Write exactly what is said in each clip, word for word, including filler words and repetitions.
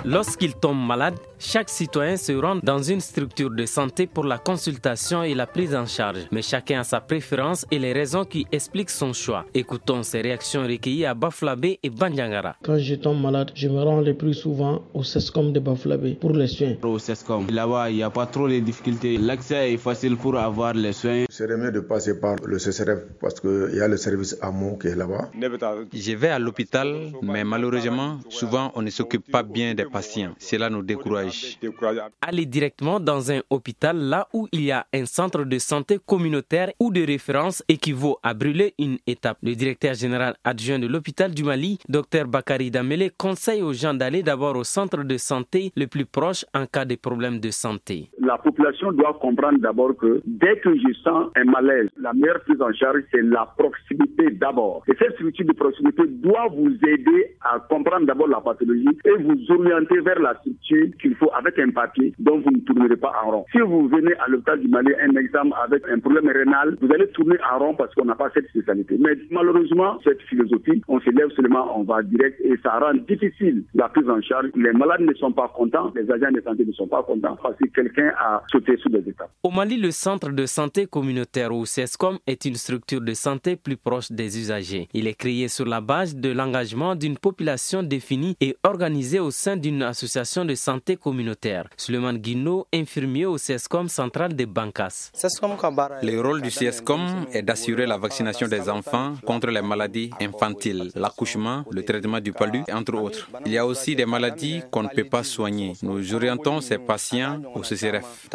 Lorsqu'il tombe malade, chaque citoyen se rend dans une structure de santé pour la consultation et la prise en charge. Mais chacun a sa préférence et les raisons qui expliquent son choix. Écoutons ces réactions recueillies à Bafoussam et Bandiagara. Quand je tombe malade, je me rends le plus souvent au CESCOM de Bafoussam pour les soins. Au CESCOM, là-bas, il n'y a pas trop de difficultés. L'accès est facile pour avoir les soins. C'est mieux de passer par le C C R F parce qu'il y a le service amont qui est là-bas. Je vais à l'hôpital, mais malheureusement, souvent on ne s'occupe pas bien des patients. Cela nous décourage. Aller directement dans un hôpital là où il y a un centre de santé communautaire ou de référence équivaut à brûler une étape. Le directeur général adjoint de l'hôpital du Mali, Dr Bakary Damele, conseille aux gens d'aller d'abord au centre de santé le plus proche en cas de problème de santé. La population doit comprendre d'abord que dès que je sens un malaise, la meilleure prise en charge, c'est la proximité d'abord. Et cette structure de proximité doit vous aider à comprendre d'abord la pathologie et vous orienter vers la structure qu'il faut avec un papier dont vous ne tournerez pas en rond. Si vous venez à l'hôpital du Mali, un examen avec un problème rénal, vous allez tourner en rond parce qu'on n'a pas cette spécialité. Mais malheureusement, cette philosophie, on se lève seulement, on va direct et ça rend difficile la prise en charge. Les malades ne sont pas contents, les agents de santé ne sont pas contents parce que quelqu'un a sauté sous des étapes. Au Mali, le centre de santé communautaire ou CESCOM est une structure de santé plus proche des usagers. Il est créé sur la base de l'engagement d'une population définie et organisée au sein d'une association de santé communautaire. Suleiman Guino, infirmier au CESCOM central de Bankas. Le rôle du CESCOM est d'assurer la vaccination des enfants contre les maladies infantiles, l'accouchement, le traitement du palu, entre autres. Il y a aussi des maladies qu'on ne peut pas soigner. Nous orientons ces patients au C C R F.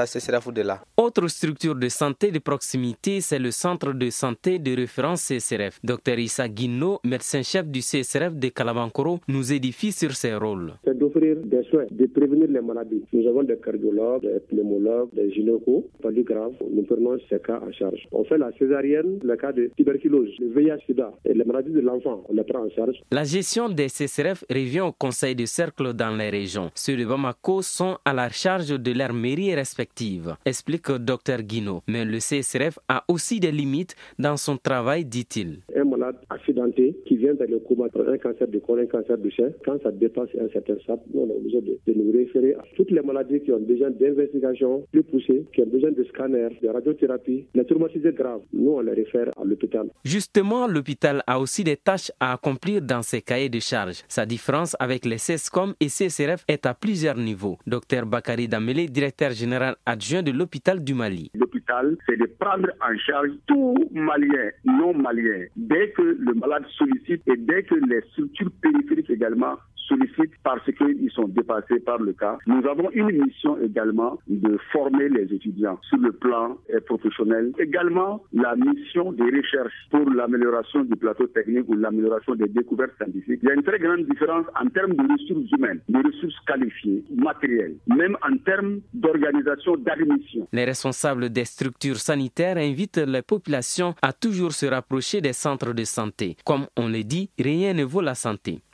Autre structure de santé de proximité, c'est le centre de santé de référence C C R F. Dr Issa Guino, médecin-chef du C C R F de Kalabankoro, nous édifie sur ses rôles. C'est d'offrir des soins, de prévenir les maladies. Nous avons des cardiologues, des pneumologues, des gynécos, pas du grave. Nous prenons ces cas en charge. On fait la césarienne, le cas de tuberculose, le V I H sida et les maladies de l'enfant, on les prend en charge. La gestion des C C R F revient au conseil de cercle dans les régions. Ceux de Bamako sont à la charge de leurs mairies respectives, explique Dr Guino. Mais le C C R F a aussi des limites dans son travail, dit-il. Un malade accidenté qui vient dans le coma pour un cancer de côlon, un cancer du sein, quand ça dépasse un certain stade, on est obligé de, de nous référer à toutes les maladies qui ont besoin d'investigations plus poussées, qui ont besoin de scanners, de radiothérapie, les traumatisés graves. Nous, on les réfère à l'hôpital. Justement, l'hôpital a aussi des tâches à accomplir dans ses cahiers de charges. Sa différence avec les CESCOM et C C R F est à plusieurs niveaux. Dr Bakary Damele, directeur général adjoint de l'hôpital du Mali. L'hôpital, c'est de prendre en charge tout Malien, non malien, dès que le malade sollicite et dès que les structures périphériques également sollicitent parce qu'ils sont dépassés par le cas. Nous avons une mission également de former les étudiants sur le plan professionnel. Également, la mission de recherche pour l'amélioration du plateau technique ou l'amélioration des découvertes scientifiques. Il y a une très grande différence en termes de ressources humaines, de ressources qualifiées, matérielles, même en termes d'organisation d'admission. Les responsables des structures sanitaires invitent les populations à toujours se rapprocher des centres de santé. Comme on le dit, rien ne vaut la santé.